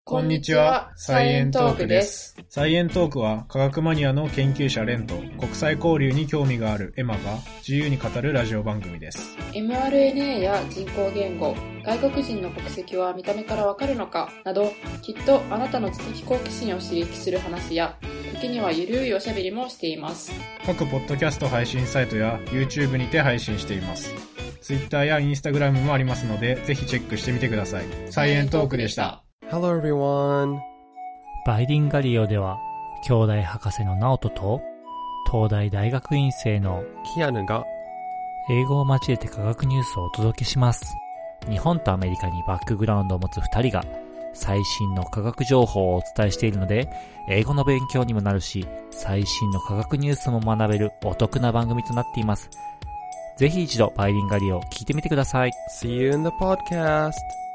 こんにちは、サイエントークです。 サイエントークは科学マニアの研究者レンと国際交流に興味があるエマが自由に語るラジオ番組です。 mRNA や人工言語、外国人の国籍は見た目からわかるのかなど、きっとあなたの知的好奇心を刺激する話や、時にはゆるいおしゃべりもしています。 各ポッドキャスト配信サイトや YouTube にて配信しています。Twitter や Instagram もありますので、ぜひチェックしてみてください。サイエントークでした。 Hello everyone. バイリンガリオでは兄弟博士のナオトと東大大学院生のキアヌが英語を交えて科学ニュースをお届けします。日本とアメリカにバックグラウンドを持つ2人が最新の科学情報をお伝えしているので、英語の勉強にもなるし、最新の科学ニュースも学べるお得な番組となっています。ぜひ一度バイリンガリオを聞いてみてください。 See you in the podcast.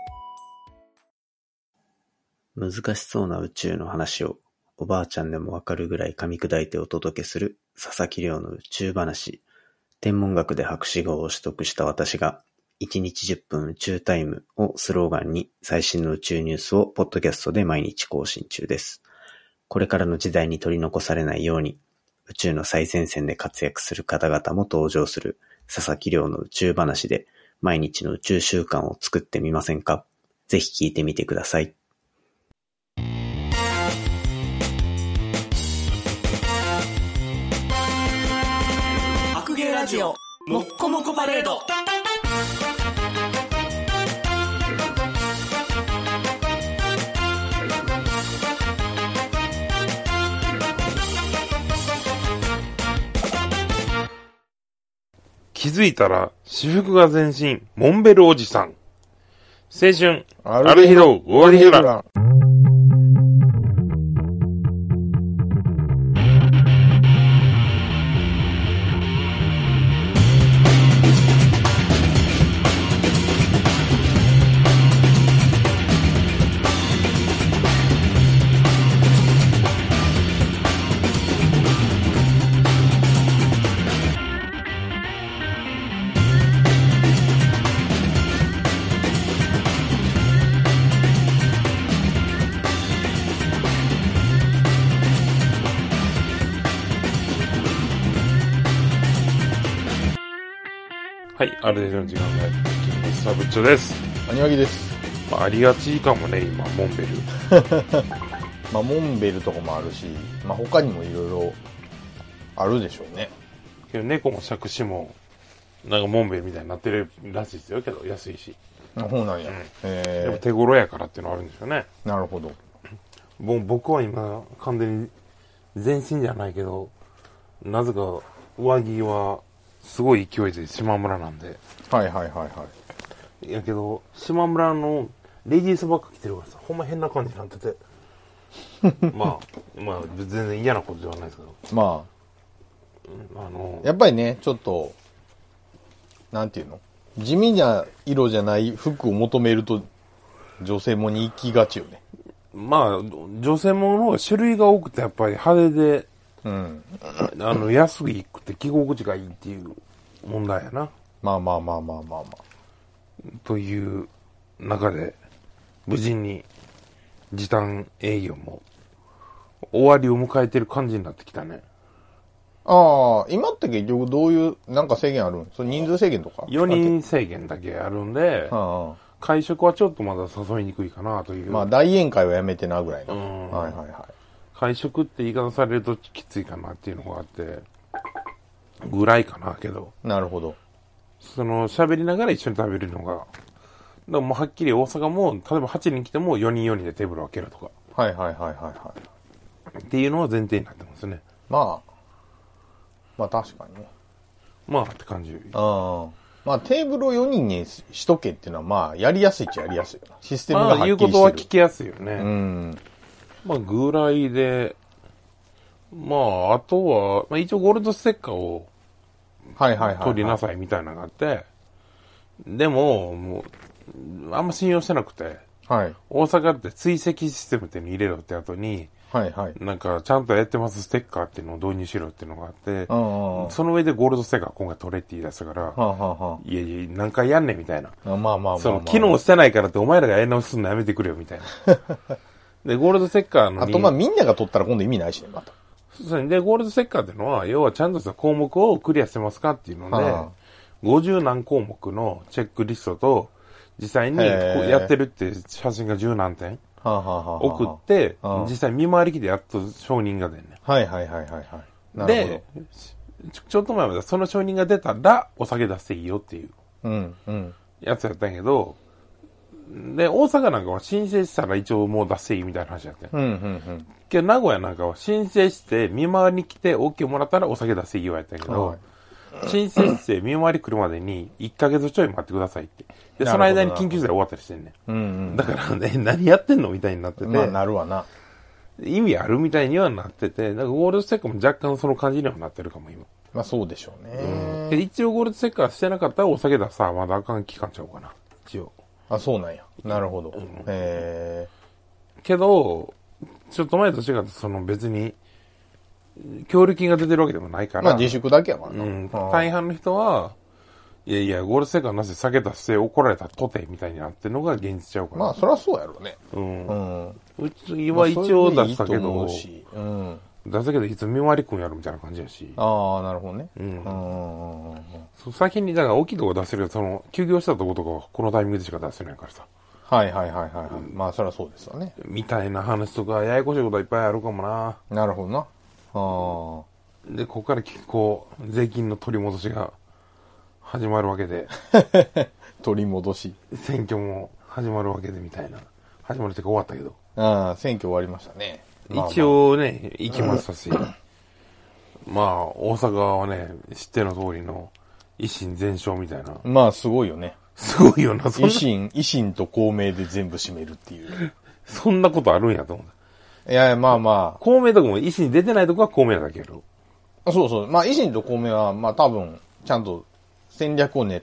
難しそうな宇宙の話をおばあちゃんでもわかるぐらい噛み砕いてお届けする佐々木亮の宇宙話。天文学で博士号を取得した私が1日10分宇宙タイムをスローガンに最新の宇宙ニュースをポッドキャストで毎日更新中です。これからの時代に取り残されないように宇宙の最前線で活躍する方々も登場する佐々木亮の宇宙話で毎日の宇宙習慣を作ってみませんか？ぜひ聞いてみてください。 ラジオもっこもこパレード。 気づいたら私服が全身モンベルおじさん。青春ある日の終わりフラ。はい、ある程度の時間がやってきました。ぶっちょです。 アニワギです。 まあ、ありがちかもね、今、モンベル。 まあ、モンベルとかもあるし、まあ、他にもいろいろあるでしょうね。 けど猫も杓子も、なんかモンベルみたいになってるらしいですよ、けど、安いし。 そうなんや。 やっぱ手頃やからっていうのはあるんですよね。 なるほど。 僕は今、完全に全身じゃないけど、なぜか上着は、すごい勢いで島村なんで。 はいはいはいはい。 やけど、島村のレディースばっか着てるからさ、ほんま変な感じになってて。まあ、全然嫌なことではないですけど。 まあ、やっぱりね、ちょっと、なんていうの？地味な色じゃない服を求めると、女性もに行きがちよね。 まあ、女性もの方が種類が多くて、やっぱり派手で、 うん。 安くて着心地がいいっていう問題やな。 まあ。 という中で、無事に時短営業も終わりを迎えてる感じになってきたね。 ああ、今って結局どういう、なんか制限あるん？それ人数制限とか ?4 人制限だけあるんで、会食はちょっとまだ誘いにくいかなという。 まあ大宴会はやめてなぐらいの。はい。 会食って言い方されるときついかなっていうのがあって、ぐらいかなけど。 なるほど。 喋りながら一緒に食べるのが、でももうはっきり大阪も、例えば8人来ても4人4人でテーブル分けるとか。 はい。 っていうのは前提になってますね。 まあ確かにね。 まあって感じ。 まあテーブルを4人にしとけっていうのはまあやりやすいっちゃやりやすいよな。システムがはっきりしてる。 言うことは聞きやすいよね。まあぐらいで、まああとは、まあ一応ゴールドステッカーを取りなさいみたいなのがあって、でもうあんま信用してなくて、大阪って追跡システムっていうの入れろって後に、なんかちゃんとやってますステッカーっていうのを導入しろっていうのがあって、その上でゴールドステッカー今回取れって言い出したから、いや何回やんねんみたいな。機能してないからってお前らがやり直しするのやめてくれよみたいな。 で、ゴールドセッカーのあとまあみんなが取ったら今度意味ないしね、また。 で、ゴールドセッカーっていうのは、要はちゃんとした項目をクリアしてますかっていうので、50何項目のチェックリストと、実際にやってるって写真が10何点送って、実際見回り機でやっと承認が出んねん。 はいはいはいはいはい。 で、ちょっと前までその承認が出たらお酒出していいよっていうやつやったんやけど、で、大阪なんかは申請したら一応もう出していいみたいな話やったん。けど名古屋なんかは申請して見回りに来て OK もらったらお酒出していいよやったんやけど、申請して見回り来るまでに1ヶ月ちょい待ってくださいって。で、その間に緊急事態終わったりしてんねん。だからね、何やってんのみたいになってて。 まあなるわな。 意味あるみたいにはなってて、なんかゴールドステッカーも若干その感じにはなってるかも今。 まあそうでしょうね。 一応ゴールドステッカーしてなかったらお酒出さまだあかん期間ちゃうかな。一応。 あ、そうなんや。なるほど。 けど、ちょっと前と違ってその別に、協力金が出てるわけでもないから。 まあ自粛だけやからな。大半の人は、いやいや、ゴールドステッカーなしで酒出して怒られたとてみたいになってるのが現実ちゃうから。 まあそりゃそうやろうね。 うちは一応出したけど、出したけどいつ見回りくんやるみたいな感じやし。 ああ、なるほどね。 先に、だから大きいとこ出せるよ。その、休業したとことかはこのタイミングでしか出せないからさ。 はいはいはいはい。まあそりゃそうですよね。 みたいな話とか、ややこしいことはいっぱいあるかもな。 なるほどな。 で、ここからこう、税金の取り戻しが始まるわけで。 取り戻し。 選挙も始まるわけでみたいな。始まるっていうか終わったけど。 ああ、選挙終わりましたね。 一応ね、行きましたし。まあ、大阪はね、知っての通りの維新全勝みたいな。 まあ、すごいよね。 すごいよな、 維新と公明で全部占めるっていう。 そんなことあるんやと思う。 いや、まあまあ。 公明とかも維新出てないとこは公明だけど。 そうそう。まあ、維新と公明は、まあ多分、ちゃんと戦略を練って、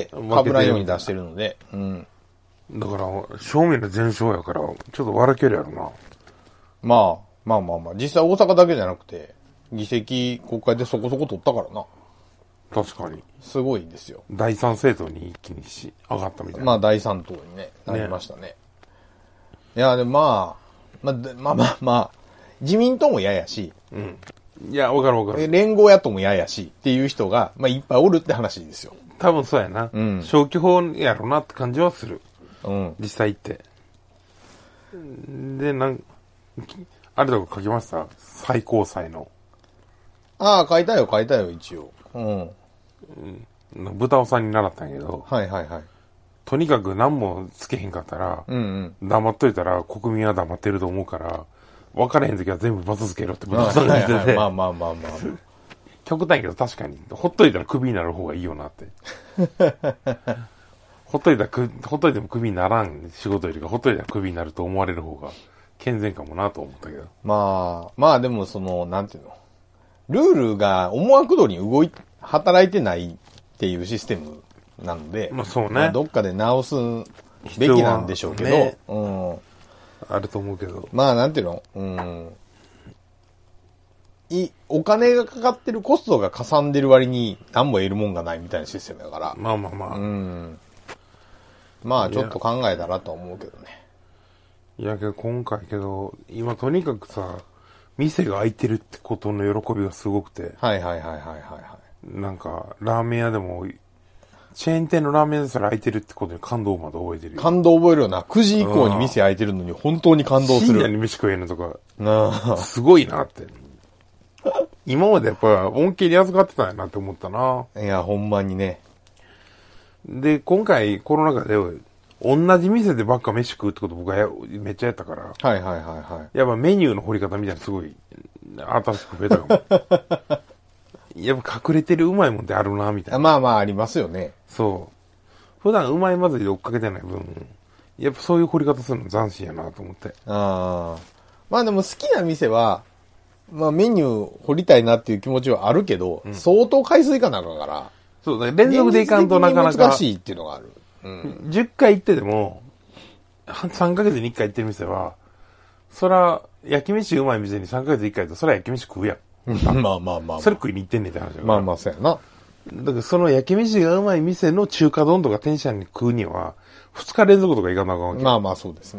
被らんように出してるので。 だから、正面の全勝やから、ちょっと笑けるやろな。 まあ。実際大阪だけじゃなくて、議席国会でそこそこ取ったからな。 確かに。 すごいですよ。 第三政党に一気に上がったみたいな。 まあ第三党にね、なりましたね。いや、でもまあ、自民党も嫌やし。 いや、わかる。 連合野党も嫌やし、っていう人が、まあいっぱいおるって話ですよ。 多分そうやな。消去法やろなって感じはする。実際って。で、あれとか書きました？最高裁の。 ああ、書いたよ、一応。 豚尾さんに習ったんやけど。 はい。 とにかく何もつけへんかったら、黙っといたら国民は黙ってると思うから、分からへんときは全部罰つけろって豚尾さんが言ってて。 まあ。 極端やけど確かに、ほっといたらクビになる方がいいよなって。ほっといてもクビにならん仕事よりか、ほっといたらクビになると思われる方が健全かもなと思ったけど。 まあでもなんていうの。ルールが思惑通りに働いてないっていうシステムなので、 まあそうね。 どっかで直すべきなんでしょうけど、ね、 あると思うけど。 まあなんていうの、お金がかかってるコストがかさんでる割に何も得るもんがないみたいなシステムだから。 まあ。 まあちょっと考えたらとは思うけどね。 いやけど今今とにかくさ、店が開いてるってことの喜びがすごくて。 はい。 なんか、ラーメン屋でも、チェーン店のラーメン屋ですら開いてるってことに感動まで覚えてるよ。 感動覚えるよな。9時以降に店開いてるのに本当に感動する。 深夜に飯食えるのとか、すごいなって。今までやっぱ恩恵に預かってたんやなって思ったな。 いや、ほんまにね。 で、今回コロナ禍で、同じ店でばっか飯食うってこと僕はめっちゃやったから。 はい。 やっぱメニューの掘り方みたいなすごい、新しく増えたかも。やっぱ隠れてるうまいもんってあるな、みたいな。 まあありますよね。 そう。普段うまいまずいで追っかけてない分、やっぱそういう掘り方するの斬新やなと思って。 まあでも好きな店は、まあメニュー掘りたいなっていう気持ちはあるけど、相当回数いかなあかんから。 そうだ、連続でいかんとなかなか。 難しいっていうのがある。 10回行ってでも、3ヶ月に1回行ってる店は、そら、焼き飯うまい店に3ヶ月に1回と、そら焼き飯食うやん。 まあ。 それ食いに行ってんねんって話だから。 まあ、そうやな。 だからその焼き飯がうまい店の中華丼とか天津飯に食うには、2日連続とかいかなあかんわけ。 まあ、そうですね。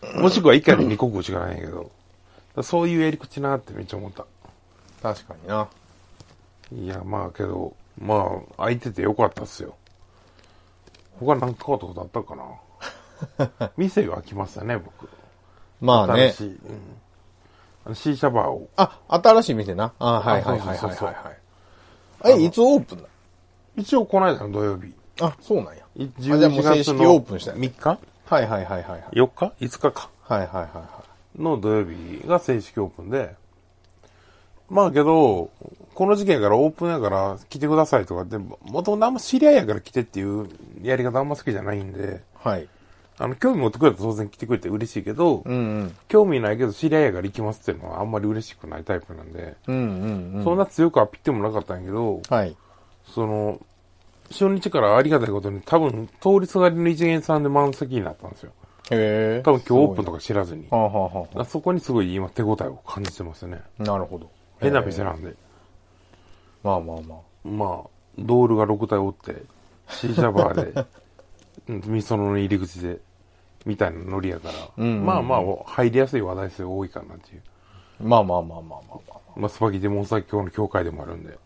もしくは1回で2個食うしかないんやけど、そういうやり口なってめっちゃ思った。 確かにな。 いや、まあけど、まあ、空いててよかったっすよ。他なんか買うことあったかな。店が開きましたね、僕。 まあね。 新しい、シーシャバーを。 あ、新しい店な。あ、はいはいはいはい。いつオープンだ？ 一応この間の土曜日。 あ、そうなんや。 11月のオープンした 3日？ はいはいはいはい。 4日 ?5 日か。 はいはいはいはい。 の土曜日が正式オープンで、まあけど、この時期やからオープンやから来てくださいとかって、もともとあんま知り合いやから来てっていうやり方あんま好きじゃないんで、 はい。 興味持ってくれたら当然来てくれて嬉しいけど、興味ないけど知り合いやから行きますっていうのはあんまり嬉しくないタイプなんで、そんな強くアピってもなかったんやけど、 はい。 初日からありがたいことに多分通りすがりの一元さんで満席になったんですよ。 へえ。 多分今日オープンとか知らずに。そこにすごい今手応えを感じてますね。 なるほど。 変な店なんで。 まあまあまあ。 まあ、ドールが6体おって、シーシャバーで、ミソノの入り口で、みたいなノリやから、まあまあ、入りやすい話題性多いかなっていう。 まあまあまあまあまあまあ。スパゲティモンスター教の教会でもあるんで。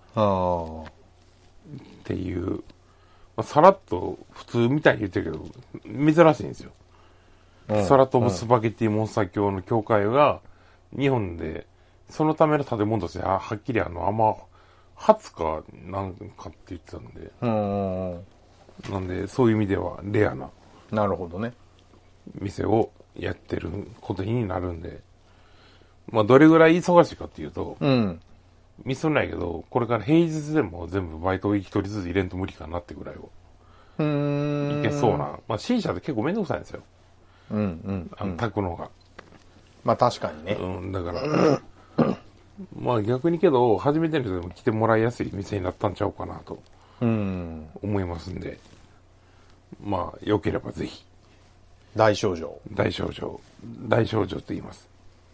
っていう、まあ、さらっと普通みたいに言ってるけど、珍しいんですよ。空飛ぶスパゲティモンスター教の教会が、日本で、そのための建物としてはっきり初かなんかって言ってたんで。なんで、そういう意味ではレアな。 なるほどね。 店をやってることになるんで。まあ、どれぐらい忙しいかっていうと、ミスないけど、これから平日でも全部バイト一人ずつ入れんと無理かなってぐらいを。いけそうな。まあ、新車って結構めんどくさいんですよ。炊くのが。 まあ、確かにね。 だから、まあ逆にけど、初めての人でも来てもらいやすい店になったんちゃうかなと、思いますんで、まあ、良ければぜひ。 大症状って言います。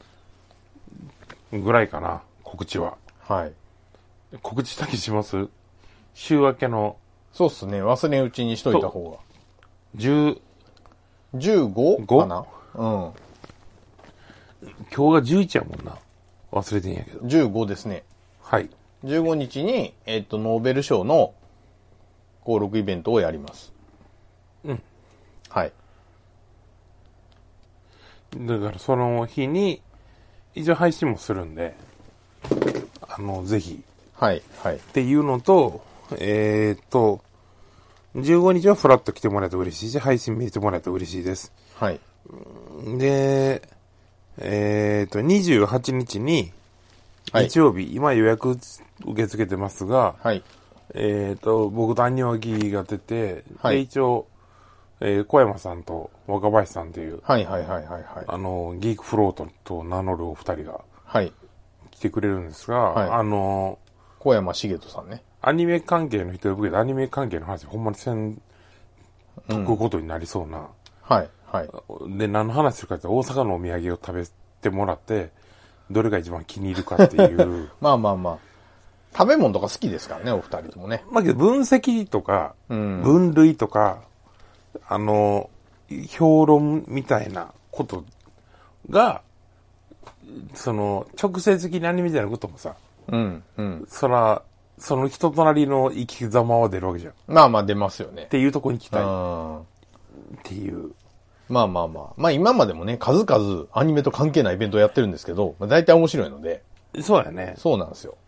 ぐらいかな、告知は。 はい。 告知だけします？週明けの。 そうっすね、忘れんうちにしといた方が。15? かな？ 今日が11やもんな。忘れてんやけど。 15ですね。 はい。 15日に、ノーベル賞の登録イベントをやります。はい。 だからその日に、一応配信もするんで、ぜひ。 はい、はい。 っていうのと、15日はフラッと来てもらえたら嬉しいし、配信見てもらえたら嬉しいです。 はい。 で、28日に、日曜日、今予約受け付けてますが、 はい。 僕とアンニョワギが出て、 はい、 で、一応、小山さんと若林さんという、 はいはいはいはい、はい。 ギークフロートと名乗るお二人が、 はい。 来てくれるんですが、 はい、小山茂人さんね。 アニメ関係の人呼ぶけど、アニメ関係の話、ほんまに解くことになりそうな。 はい、はい。 で、何の話するかって大阪のお土産を食べてもらって、どれが一番気に入るかっていう。 まあまあまあ。食べ物とか好きですからね、お二人ともね。 まあけど分析とか、分類とか、評論みたいなことが、直接的にアニメみたいなこともさ、その人となりの生き様は出るわけじゃん。 まあまあ出ますよね。 っていうとこに行きたい。っていう。 まあまあまあ。まあ今までもね、数々アニメと関係ないイベントをやってるんですけど、まあ、大体面白いので。 そうやね。 そうなんですよ。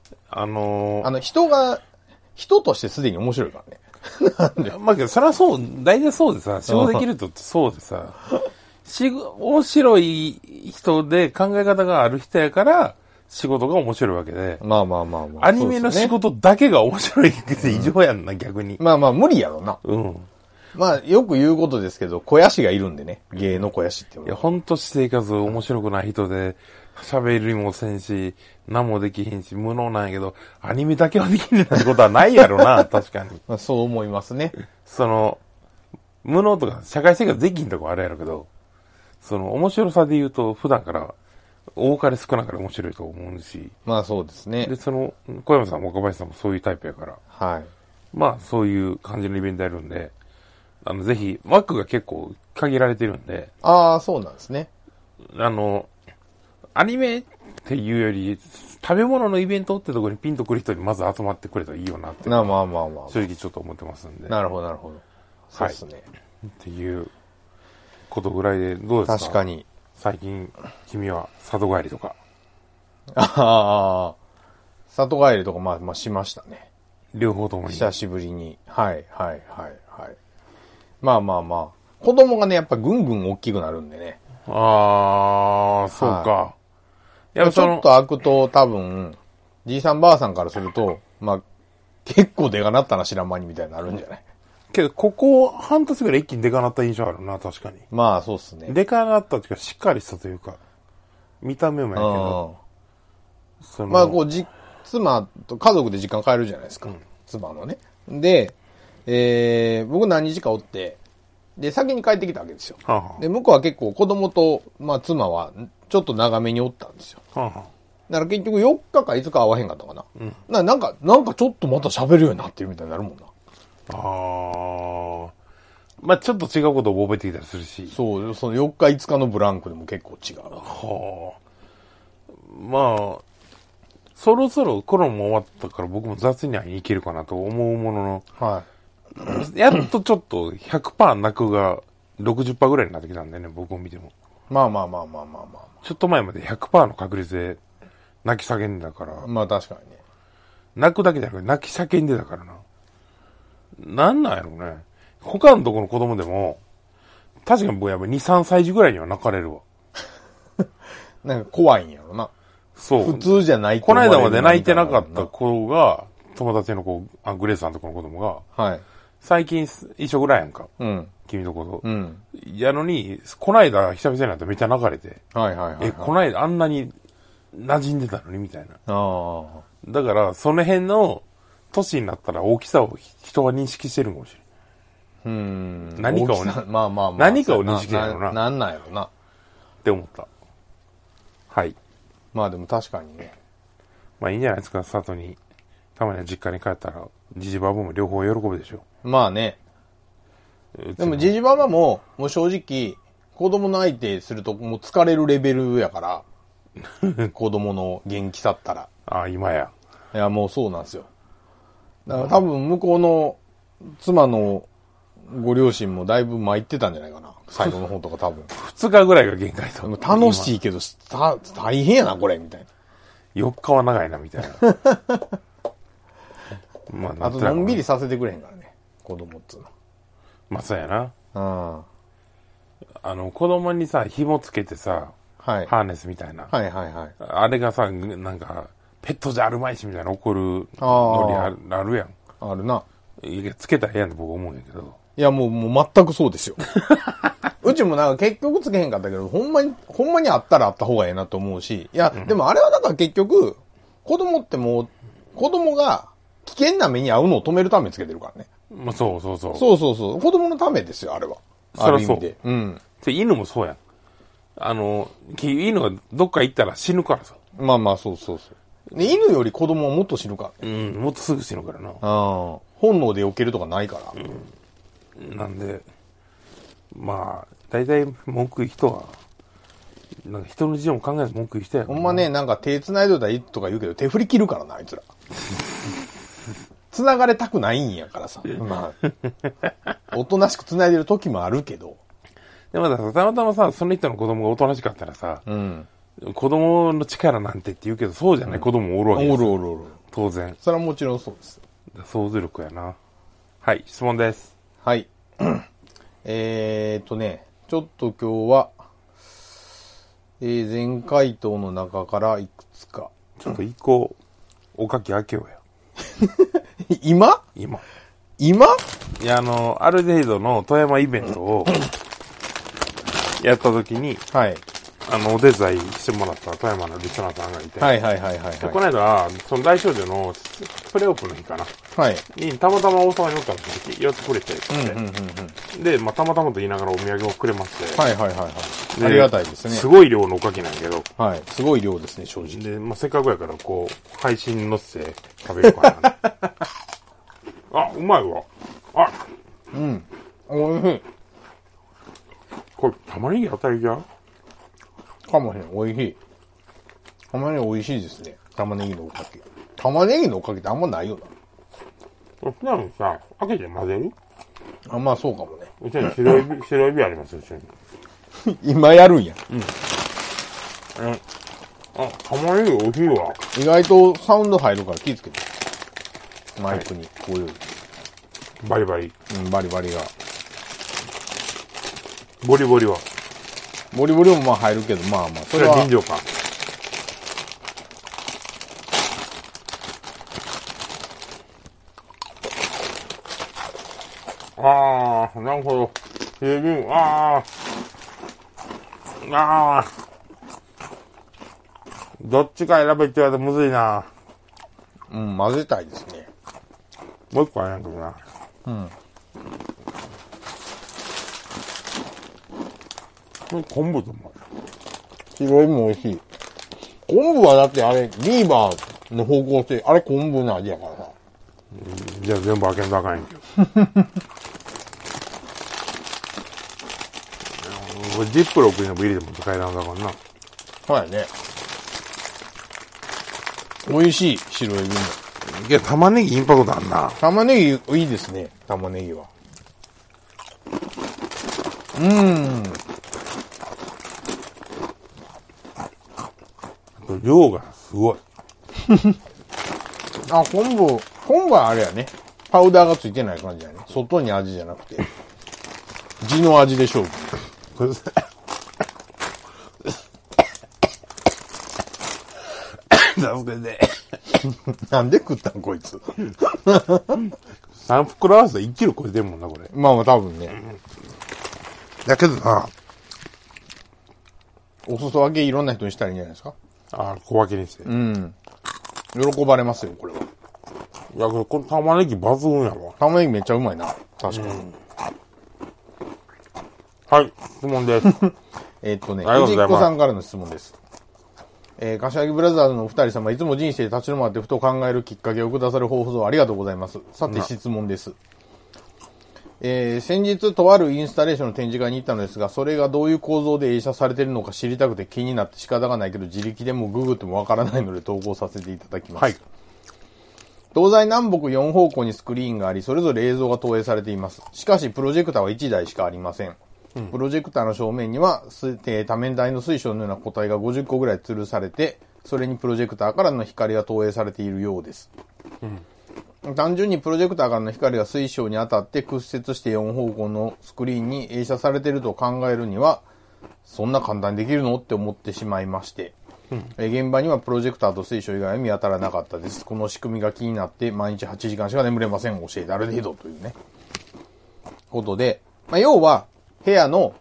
人としてすでに面白いからね。なんでまあけど、それはそう、大体そうでさ、仕事できる人ってそうでさ、面白い人で考え方がある人やから、仕事が面白いわけで。 まあまあまあまあ。 アニメの仕事だけが面白いって異常やんな、逆に。 まあまあ無理やろな。まあよく言うことですけど、肥やしがいるんでね。芸の肥やしっていうのは。 いや、ほんと私生活面白くない人で、喋りもせんし、何もできひんし、無能なんやけど、アニメだけはできるってことはないやろな、確かに。 まあそう思いますね。 無能とか社会生活できんとこあるやろけど、面白さで言うと、普段から多かれ少なかれ面白いと思うし。 まあそうですね。 で、小山さんも若林さんもそういうタイプやから。 はい。 まあそういう感じのイベントやるんで、ぜひ、枠が結構限られてるんで。 ああ、そうなんですね。 アニメっていうより、食べ物のイベントってところにピンとくる人にまず集まってくれたらいいよなって。 まあまあ。 正直ちょっと思ってますんで。 なるほど。そうですね。 っていうことぐらいでどうですか？ 確かに。 最近、君は里帰りとか。 ああ、里帰りとかまあしましたね。 両方ともに。 久しぶりに。はい。まあ。子供がね、やっぱぐんぐん大きくなるんでね。 ああ、そうか。 いや、ちょっと開くと多分、じいさんばあさんからすると、まあ、結構でかなったな知らん間にみたいになるんじゃない？ けど、ここ半年ぐらい一気にでかなった印象あるな、確かに。 まあ、そうっすね。 でかなったっていうか、しっかりしたというか、見た目もやけど。 まあ、こう、妻と家族で時間変えるじゃないですか。妻のね。で、僕何日かおって、で、先に帰ってきたわけですよ。で、向こうは結構子供と、まあ、妻はちょっと長めにおったんですよ。だから結局4日か5日会わへんかったかな。なんかちょっとまた喋るようになってるみたいになるもんな。 まあちょっと違うことを覚えてきたりするし。 そう、その4日5日のブランクでも結構違う。 まあ、そろそろコロナも終わったから僕も雑に会いに行けるかなと思うものの、やっとちょっと 100% 泣くが 60% ぐらいになってきたんでね、僕を見ても。 まあ。 ちょっと前まで 100% の確率で泣き叫んでたから。 まあ確かにね。 泣くだけじゃなくて泣き叫んでたからな。なんなんやろうね。他のとこの子供でも、確かに僕やっぱ2、3歳児ぐらいには泣かれるわ。 なんか怖いんやろな。 そう。 普通じゃないこの間まで泣いてなかった子が、友達の子、グレースさんとこの子供が、最近一緒ぐらいやんか。君のこと。やのに、この間久々になってめっちゃ泣かれて。この間あんなに馴染んでたのにみたいな。だから、その辺の年になったら大きさを人が認識してるかもしれん。何かをね。何かを認識してるやろな。 なんなんやろな。 って思った。はい。 まあでも確かにね。 まあいいんじゃないですか、里に。たまには実家に帰ったら、ジジババも両方喜ぶでしょ。 まあね。でもジジババも、もう正直、子供の相手するともう疲れるレベルやから、子供の元気さったら。 ああ、今や。 いや、もうそうなんですよ。だから多分向こうの妻のご両親もだいぶ参ってたんじゃないかな。最後の方とか多分。 2日ぐらいが限界と。 楽しいけど、大変やな、これ、みたいな。 4日は長いな、みたいな。 まあ、あと、のんびりさせてくれへんからね。子供っつうの。 まあ、そうやな。子供にさ、紐つけてさ、ハーネスみたいな。あれがさ、なんか、ペットじゃあるまいしみたいな怒るのりあるやん。 あるな。 つけたらええやんって僕思うんやけど。 いや、もう全くそうですよ。うちもなんか結局つけへんかったけど、ほんまにあったらあった方がええなと思うし。いや、でもあれはだから結局、子供ってもう、子供が危険な目に遭うのを止めるためにつけてるからね。 まあ、そう。そう。 子供のためですよ、あれは。ある意味で。 犬もそうやん。犬がどっか行ったら死ぬからさ。 まあ、そう。犬より子供はもっと死ぬからね。もっとすぐ死ぬからな。 本能で避けるとかないから。 なんで、まあ、大体文句言う人は、なんか人の事情も考えて文句言う人やほんまね、なんか手繋いどいたらいいとか言うけど、手振り切るからな、あいつら。繋がれたくないんやからさ。まあ、おとなしく繋いでる時もあるけど。 でもたまたまさ、その人の子供がおとなしかったらさ、子供の力なんてって言うけど、そうじゃない、子供もおるわけですよ。おる。当然。 それはもちろんそうです。 想像力やな。はい、質問です。 はい。ちょっと今日は、全回答の中からいくつか。 ちょっと一個、おかき開けようや。 今いや、ある程度の富山イベントを、やったときに、お手伝いしてもらった富山のリスナーさんがいて、この間、その大少女のプレオープンの日かな。に、たまたま大阪におったんですよ。寄ってくれて、で、まあ、たまたまと言いながらお土産をくれまして、 ありがたいですね。 すごい量のおかきなんやけど、 すごい量ですね、正直。 で、まあ、せっかくやから、こう、配信に乗せて食べるかな。あ、うまいわ。 おいしい。 これ、玉ねぎ当たりじゃん？ かもしれん。美味しい。玉ねぎ美味しいですね。玉ねぎのおかげ。玉ねぎのおかげってあんまないよ普段さ、開けて混ぜる？ な。まあそうかもね。 うちに白エビありますよ、うちに。 今やるんや。 玉ねぎ美味しいわ。 意外とサウンド入るから気ぃつけて。マイクに、こういう。 バリバリ。 バリバリが。 ボリボリは。 ボリボリもまあ入るけど、まあまあ、 それは臨場感。なるほど。どっちか選べって言われてむずいな。 混ぜたいですね。 もう一個あれなんけどな。これ昆布と思う。 白エビも美味しい。昆布はだってあれ、リーバーの方向性、あれ昆布の味やからさ。 じゃあ全部開けんとあかんやんけど。これジップロックにも入れても使えなんだからな。 そうやね。美味しい、白エビも。 いや、玉ねぎインパクトあんな。 玉ねぎいいですね、玉ねぎは。 量がすごい。 昆布はあれやね。パウダーがついてない感じやね。外に味じゃなくて。地の味で勝負。なんで食ったんこいつ。 3袋合わせて1キロ超えてるもんな、これ。 まあまあ多分ね。 だけどな、 お裾分けいろんな人にしたらいいんじゃないですか。 小分けにして。 喜ばれますよ、これは。 いや、この玉ねぎ抜群やわ。 玉ねぎめっちゃうまいな。確かに。 はい、質問です。 藤子さんからの質問です。柏木ブラザーズのお二人様、いつも人生立ち止まってふと考えるきっかけをくださる放送ありがとうございます。さて質問です。先日とあるインスタレーションの展示会に行ったのですが、それがどういう構造で映写されているのか知りたくて気になって仕方がないけど、自力でもググってもわからないので投稿させていただきます。はい。東西南北4方向にスクリーンがあり、それぞれ映像が投影されています。しかし、プロジェクターは1台しかありません。プロジェクターの正面には、多面体の水晶のような個体が50個ぐらい吊るされて、それにプロジェクターからの光が投影されているようです。単純にプロジェクターからの光が水晶に当たって屈折して4方向のスクリーンに映写されていると考えるには、そんな簡単にできるのって思ってしまいまして、現場にはプロジェクターと水晶以外は見当たらなかったです。この仕組みが気になって毎日8時間しか眠れません。教えてある程度というね。ことで、要は部屋の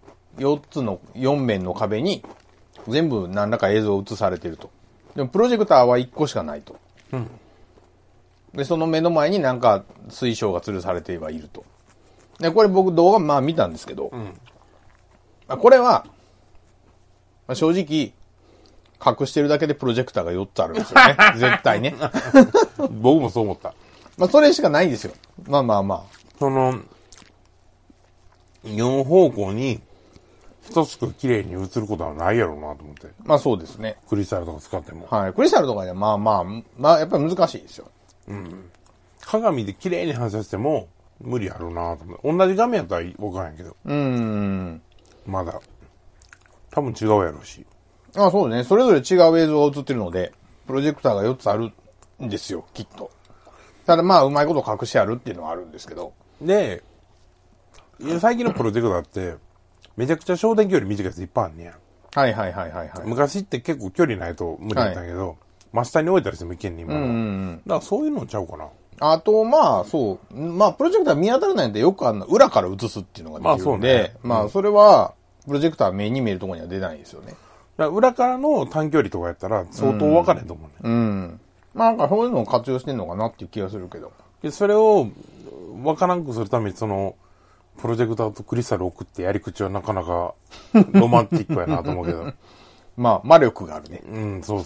4つの4面の壁に全部何らか映像を映されていると。でもプロジェクターは1個しかないと。で、その目の前になんか水晶が吊るされてはいると。で、これ僕動画見たんですけど、これは、正直、隠してるだけでプロジェクターが4つあるんですよね。絶対ね。 僕もそう思った。 それしかないんですよ。まあ。 その、4方向に一つく綺麗に映ることはないやろうなと思って。 そうですね。 クリスタルとか使っても。 はい。クリスタルとかではやっぱり難しいですよ。 鏡で綺麗に反射しても無理あるなと思って。同じ画面やったらわからんやけど。まだ。多分違うやろうし。 そうね。それぞれ違う映像が映ってるので、プロジェクターが4つあるんですよ、きっと。ただうまいこと隠してあるっていうのはあるんですけど。 で、最近のプロジェクターって、めちゃくちゃ焦点距離短いやついっぱいあんねや。 はい。 昔って結構距離ないと無理だったんやけど、真下に置いたりしてもいけんね今は。だからそういうのちゃうかな。 あと、そう。プロジェクター見当たらないんでよく裏から映すっていうのができるんで、それは、プロジェクター目に見えるところには出ないですよね。 裏からの短距離とかやったら相当分かれんと思うね。 なんかそういうのを活用してんのかなっていう気がするけど。 でそれを分からんくするためにプロジェクターとクリスタルを送ってやり口はなかなかロマンティックやなと思うけど。 魔力があるね。 そう。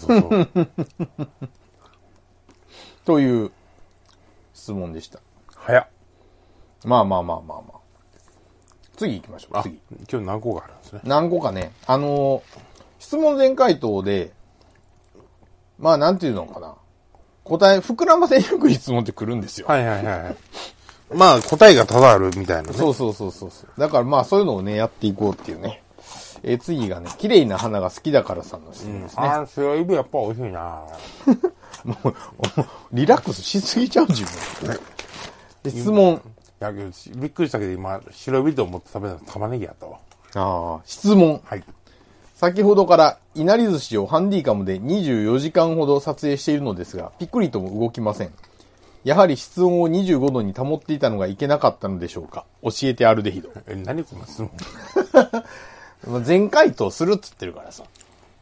という質問でした。 早っ。 まあ。次行きましょう。次。 今日何個かあるんですね。 何個かね。 質問全回答で、まあなんていうのかな。答え、膨らませにくい質問ってくるんですよ。 はいはいはい。まあ答えがただあるみたいなね。 そう。だからまあそういうのをね、やっていこうっていうね。次がね、綺麗な花が好きだからさんの質問ですね。 白エビやっぱ美味しいなもう、リラックスしすぎちゃう自分。で質問。 いや、びっくりしたけど今、白エビと思って食べたら玉ねぎやったわ。 質問。 はい。 先ほどからいなり寿司をハンディカムで24時間ほど撮影しているのですが、ピクリとも動きません。やはり室温を25度に保っていたのがいけなかったのでしょうか。教えてアルデヒド。 何この質問全回答するっつってるからさ。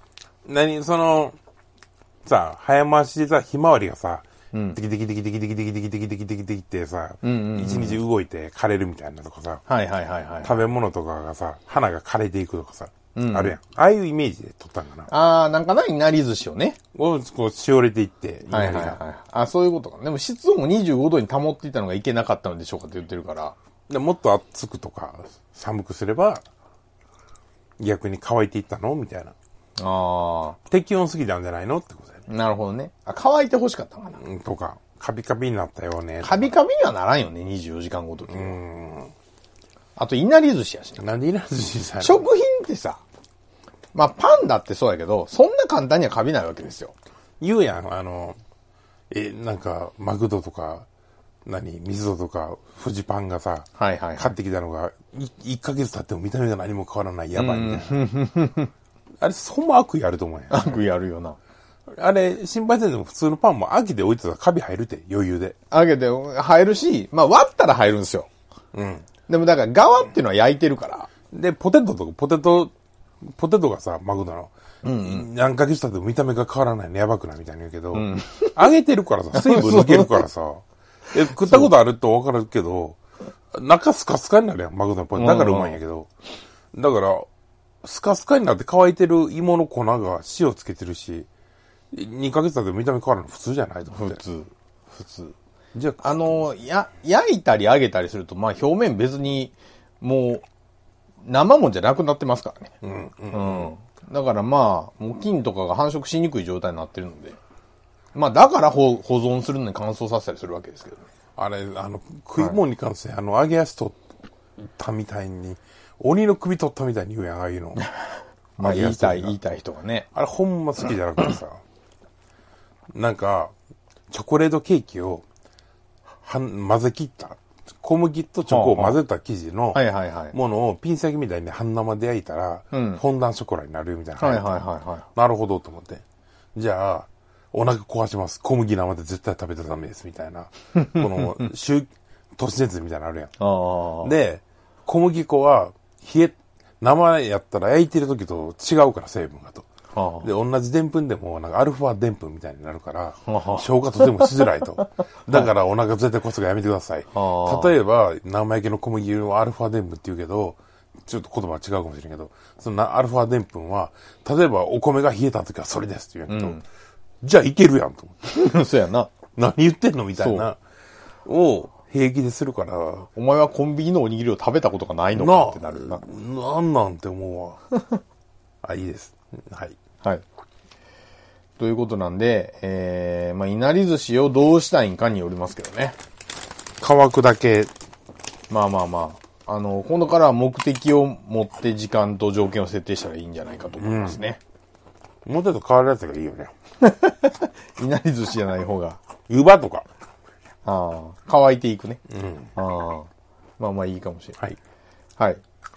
さ、早回しでさ、ひまわりがさ、テキテキテキテキテキテキテキテキテキテキテキってさ、一日動いて枯れるみたいなとかさ、食べ物とかがさ、花が枯れていくとかさ、あるやん。ああいうイメージで撮ったんかな。 なんかな、いなり寿司をね。 こう、しおれていって、 そういうことか。でも室温を25度に保っていたのがいけなかったのでしょうかって言ってるから。 でもっと暑くとか、寒くすれば、逆に乾いていったのみたいな。適温すぎたんじゃないのってことだよね。 なるほどね。乾いて欲しかったのかな。 とか、カビカビになったよね。 カビカビにはならんよね、24時間ごとに。あと、いなり寿司やしね。 なんでいなり寿司さ、 食品ってさ、まあ、パンだってそうやけど、そんな簡単にはカビないわけですよ。 言うやん、なんか、マクドとか、ミスドとか、フジパンがさ、買ってきたのが、1ヶ月経っても見た目が何も変わらない、やばいみたいな。あれ、そんな悪意あると思うやん。 悪意あるよな。 あれ、心配せんでも普通のパンも秋で置いてたらカビ入るって、余裕で。 秋で入るし、まあ割ったら入るんですよ。でもだから側っていうのは焼いてるから。 で、ポテトがさ、マクドの。何ヶ月経っても見た目が変わらないのやばくないみたいに言うけど、揚げてるからさ、水分抜けるからさ、食ったことあると分かるけど、中スカスカになるやん、マクドのポテト。だからうまいんやけど。だから、スカスカになって乾いてる芋の粉が塩つけてるし、2ヶ月経って見た目変わるの普通じゃないと思って。 普通。 じゃあ、 焼いたり揚げたりすると、まあ表面別に、もう、生もんじゃなくなってますからね。だからまあ、もう菌とかが繁殖しにくい状態になってるので。まあだから保存するのに乾燥させたりするわけですけどね。 あれ、食い物に関して、揚げ足取ったみたいに、鬼の首取ったみたいに言うやん、ああいうの。 まあ言いたい人がね。 あれほんま好きじゃなくてさ。なんか、チョコレートケーキを、混ぜ切った。小麦とチョコを混ぜた生地のものをピンセキみたいに半生で焼いたら、フォンダンショコラになるみたいな。なるほどと思って。じゃあ、お腹壊します。小麦生で絶対食べたらダメです。みたいな。この、都市伝説みたいなのあるやん。で、小麦粉は、生やったら焼いてる時と違うから、成分がと。で、同じ澱粉でも、なんかアルファ澱粉みたいになるから、消化とてもしづらいと。だからお腹絶対こすがやめてください。例えば、生焼けの小麦をアルファ澱粉って言うけど、ちょっと言葉は違うかもしれんけど、そのアルファ澱粉は、例えばお米が冷えた時はそれですって言うんやけど、じゃあいけるやんと思って。 そうやな。 何言ってんのみたいな。を平気でするから。 お前はコンビニのおにぎりを食べたことがないのかってなるな。 なんて思うわ。いいです。はい。 はい。ということなんで、まあ、いなり寿司をどうしたいんかによりますけどね。 乾くだけ。 まあ。今度からは目的を持って時間と条件を設定したらいいんじゃないかと思いますね。 もうちょっと変わるやつがいいよね。 いなり寿司じゃない方が。 湯葉とか。 乾いていくね。まあいいかもしれない。はい。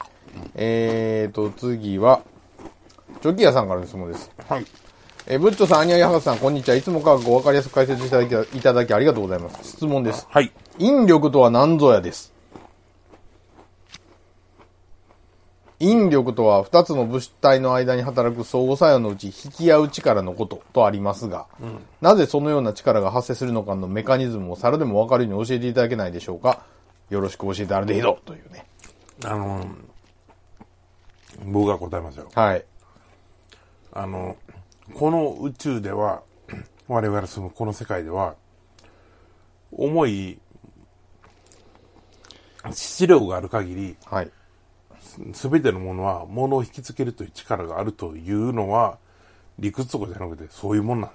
次は、チョキヤさんからの質問です。 はい。 ブッチョさん、アニャイ博士さん、こんにちは。いつも科学を分かりやすく解説いただきありがとうございます。質問です。 はい。 引力とは何ぞやです。引力とは2つの物体の間に働く相互作用のうち引き合う力のこととありますが、なぜそのような力が発生するのかのメカニズムを猿でも分かるように教えていただけないでしょうか。よろしく教えてあるでいどというね。 僕が答えますよ。 はい。 この宇宙では、我々この世界では、重い質量がある限り、 すべてのものは物を引きつけるという力があるというのは理屈とかじゃなくてそういうもんなんです。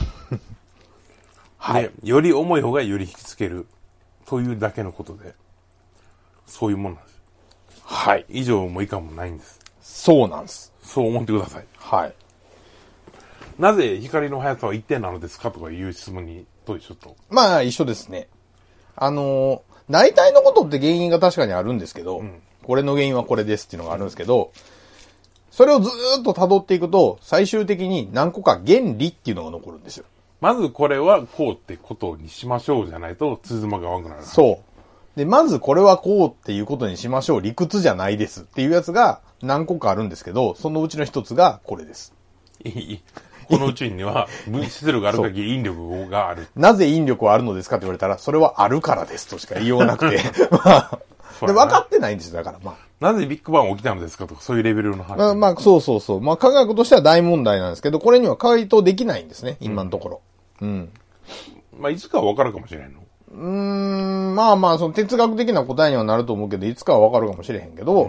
はい。より重い方がより引きつけるというだけのことで、そういうもんなんです。 はい。 以上も以下もないんです。 そうなんです。 そう思ってください。 はい。 なぜ光の速さは一定なのですかとかいう質問にと一緒と。 まあ一緒ですね。大体のことって原因が確かにあるんですけど、これの原因はこれですっていうのがあるんですけど、それをずーっと辿っていくと、最終的に何個か原理っていうのが残るんですよ。 まずこれはこうってことにしましょうじゃないと、辻褄が合わなくなる。 そう。で、まずこれはこうっていうことにしましょう。理屈じゃないですっていうやつが何個かあるんですけど、そのうちの一つがこれです。 この宇宙には物質力がある限り引力がある。 なぜ引力はあるのですかって言われたら、それはあるからですとしか言いようなくて。で、分かってないんですよ、だからまあ。 なぜビッグバン起きたのですかとか、そういうレベルの話。 まあ、そうそうそう。まあ、科学としては大問題なんですけど、これには回答できないんですね、今のところ。うん。 まあ、いつかは分かるかもしれんの。 まあまあ、その哲学的な答えにはなると思うけど、いつかは分かるかもしれへんけど、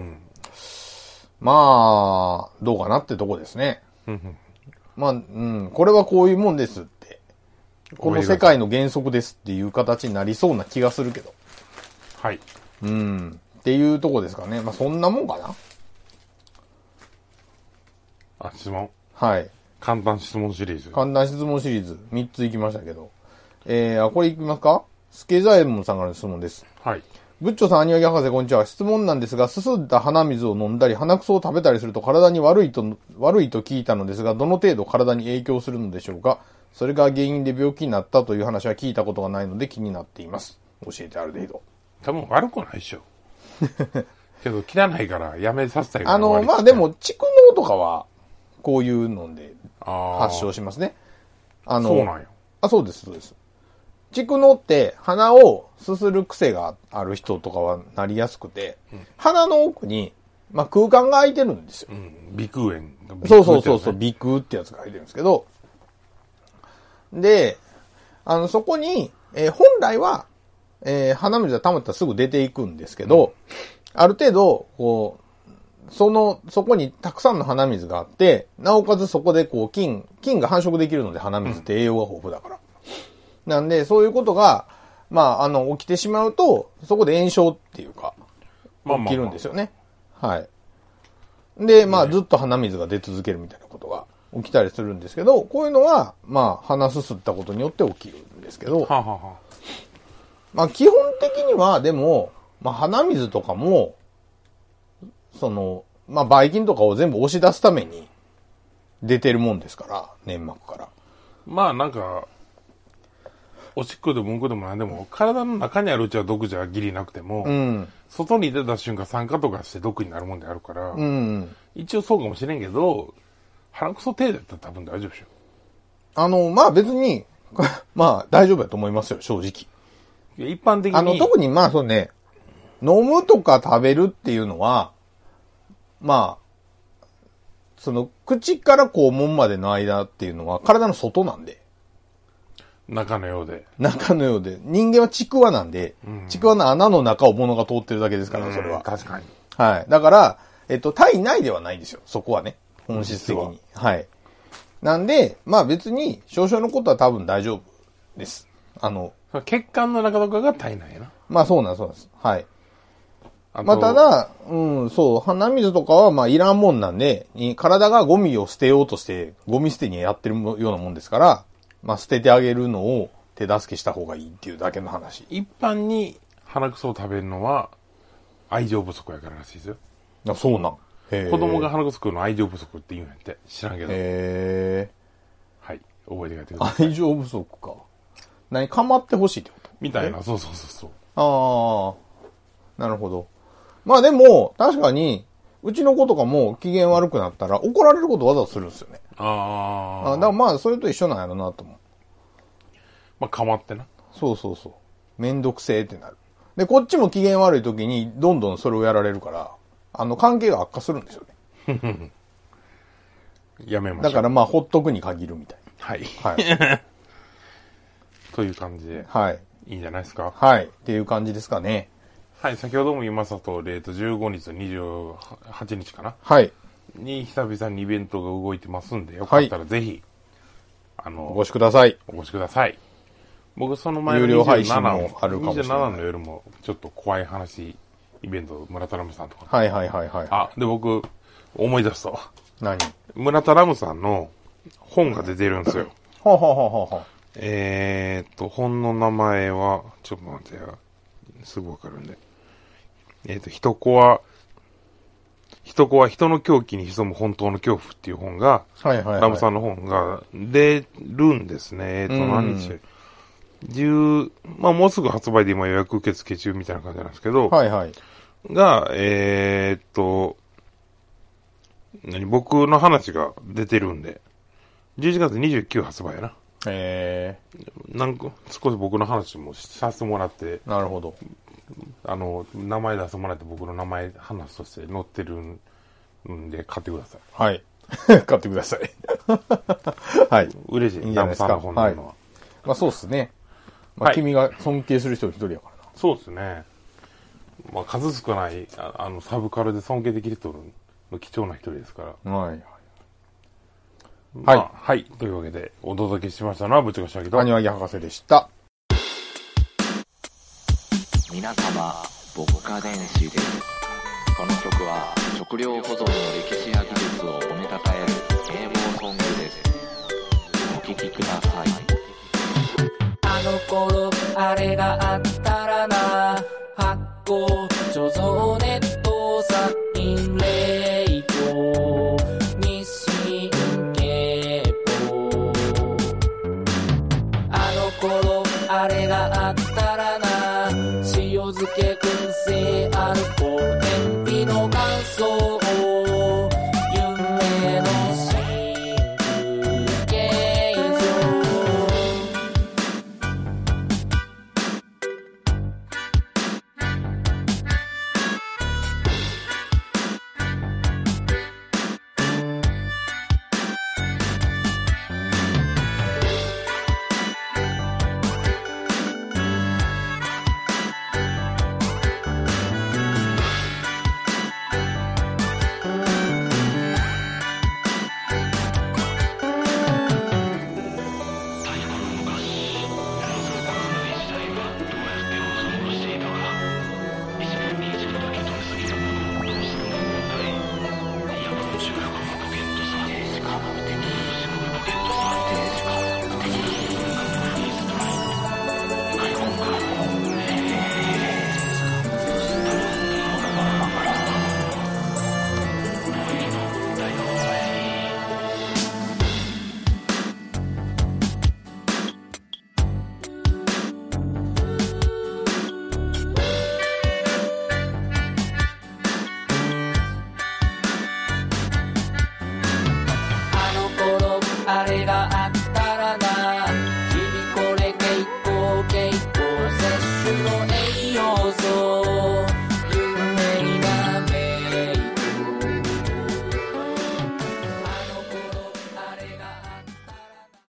まあ、どうかなってとこですね。まあ、これはこういうもんですって。この世界の原則ですっていう形になりそうな気がするけど。 はい。 っていうとこですかね。まあ、そんなもんかな。 質問。 はい。 簡単質問シリーズ。 簡単質問シリーズ。3ついきましたけど。これいきますか？スケザエモンさんからの質問です。 はい。 ブッチョさん、アニワギ博士、こんにちは。質問なんですが、すすった鼻水を飲んだり、鼻くそを食べたりすると体に悪いと聞いたのですが、どの程度体に影響するのでしょうか？それが原因で病気になったという話は聞いたことがないので気になっています。教えてある程度。 多分悪くないっしょ。けど、汚いからやめさせたいから。 まあでも、蓄膿とかは、こういうので発症しますね。 そうなんよ。 そうです、そうです。蓄膿って鼻をすする癖がある人とかはなりやすくて、鼻の奥に、まあ、空間が空いてるんですよ。 鼻腔炎。 そう、鼻腔ってやつが空いてるんですけど、で、そこに、本来は、鼻水が溜まったらすぐ出ていくんですけど、ある程度、こう、そこにたくさんの鼻水があって、なおかつそこでこう菌が繁殖できるので鼻水って栄養が豊富だから。なんで、そういうことが、まあ、起きてしまうと、そこで炎症っていうか、起きるんですよね。はい。で、まあ、ずっと鼻水が出続けるみたいなことが起きたりするんですけど、こういうのは、まあ、鼻すすったことによって起きるんですけど、まあ、基本的には、でも、まあ、鼻水とかも、まあ、ばい菌とかを全部押し出すために出てるもんですから、粘膜から。 まあ、なんか、おしっこでもうんこでもなんでも、体の中にあるうちは毒じゃギリなくても、外に出た瞬間酸化とかして毒になるもんであるから、一応そうかもしれんけど、鼻くそ程度だったら多分大丈夫でしょ。まあ別に、まあ大丈夫だと思いますよ、正直。 一般的に。 特にまあそうね、飲むとか食べるっていうのは、まあ、口から肛門までの間っていうのは体の外なんで。 中のようで。 中のようで。人間はちくわなんで、ちくわの穴の中を物が通ってるだけですから、それは。 確かに。 はい。だから、体内ではないんですよ。そこはね。本質的に。はい。なんで、まあ別に、少々のことは多分大丈夫です。 血管の中とかが体内やな。 まあそうなんです。はい。まあただ、そう、鼻水とかはまあいらんもんなんで、体がゴミを捨てようとして、ゴミ捨てにやってるようなもんですから、まあ捨ててあげるのを手助けした方がいいっていうだけの話。 一般に鼻くそを食べるのは愛情不足やかららしいですよ。 あ、そうなん。 子供が鼻くそ食うの愛情不足って言うんやって。知らんけど。はい。覚えて帰ってください。 愛情不足か。構ってほしいってことみたいな。そう。 ああ。なるほど。まあでも、確かに、うちの子とかも機嫌悪くなったら怒られることわざとするんですよね。だからまあ、それと一緒なんやろなと思う。 まあ、構ってな。 そう。めんどくせえってなる。で、こっちも機嫌悪い時に、どんどんそれをやられるから、関係が悪化するんですよね。 やめましょう。 だからまあ、ほっとくに限るみたいな。はい。という感じで。 はい。 いいんじゃないですか。 はい。っていう感じですかね。 はい、先ほども言いました通り、15日と28日かな。 はい。 に久々にイベントが動いてますんで、よかったらぜひ、 お越しください。 お越しください。僕その前の有料配信もあるかもしれない。 27の夜もちょっと怖い話イベント、村田ラムさんとか。 はいはいはいはい。 あ、で僕、思い出したわ。 何？ 村田ラムさんの本が出てるんですよ。 ほうほうほうほうほう。本の名前は、ちょっと待ってよ。すぐわかるんで。人は人の狂気に潜む本当の恐怖っていう本が、 はいはいはい、 ラムさんの本が出るんですね。何日まあもうすぐ発売で今予約受付中みたいな感じなんですけど、 はいはい。 が、僕の話が出てるんで、11月29発売やな。少し僕の話もさせてもらって、 なるほど。 名前出してもらって僕の名前話として載ってるんで買ってください。 はい。買ってください。はい。 嬉しい。 いいじゃないですか。 ラムさんの本のは。 まあそうっすね。まあ、君が尊敬する人一人やからな。 そうですね。まあ数少ない、サブカルで尊敬できる人の貴重な一人ですから。 はい。 まあ、はい。というわけで、お届けしましたのは、ぶちこしあきと。 アニワギ博士でした。 皆様、牧歌電子です。この曲は、食料保存の歴史や技術を褒めたたえる英語ソングです。お聴きください。 あの頃、あれがあったらな、発酵、貯蔵ネット、殺菌冷凍、日清経法。あの頃、あれがあったらな、塩漬け燻製アルコール天日の乾燥、夢の真空形状。あれが